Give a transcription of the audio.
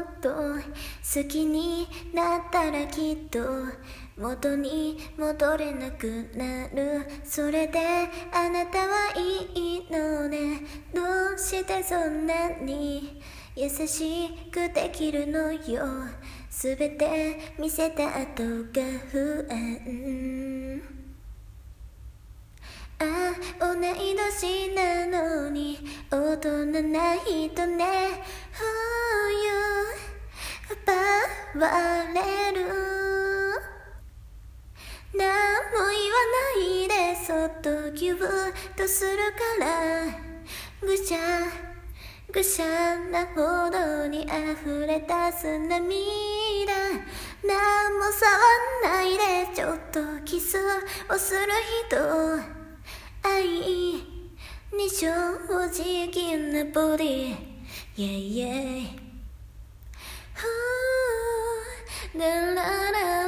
っと好きになったらきっと元に戻れなくなる。それであなたはいいのね。どうしてそんなに優しくできるのよ。すべて見せた後が不安。ああ、同い年なのに大人な人ね。奪われる。何も言わないでそっとギュッとするから、ぐしゃぐしゃなほどに溢れ出す涙。何も触んないでちょっとキスをする人。愛に正直なボディ、yeah, yeah. ラララ